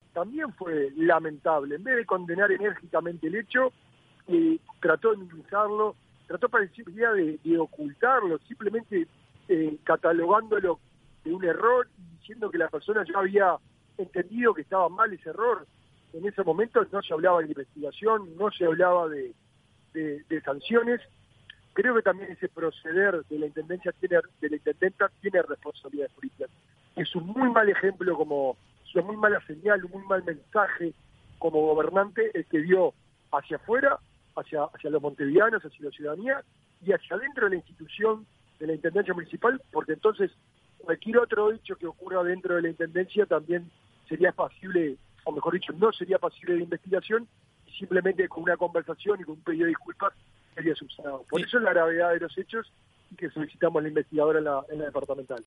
también fue lamentable. En vez de condenar enérgicamente el hecho, trató de minimizarlo, trató parecía de ocultarlo, simplemente catalogándolo de un error y diciendo que la persona ya había entendido que estaba mal ese error. En ese momento no se hablaba de investigación, no se hablaba de sanciones. Creo que también ese proceder de la intendenta tiene responsabilidades políticas. Es un muy mal ejemplo, es una muy mala señal, un muy mal mensaje como gobernante el que dio hacia afuera, hacia los montevideanos, hacia la ciudadanía y hacia adentro de la institución de la intendencia municipal, porque entonces cualquier otro hecho que ocurra dentro de la intendencia también sería pasible, o mejor dicho, no sería pasible de investigación, y simplemente con una conversación y con un pedido de disculpas sería subsanado. Por eso es la gravedad de los hechos y que solicitamos a la investigadora en la departamental.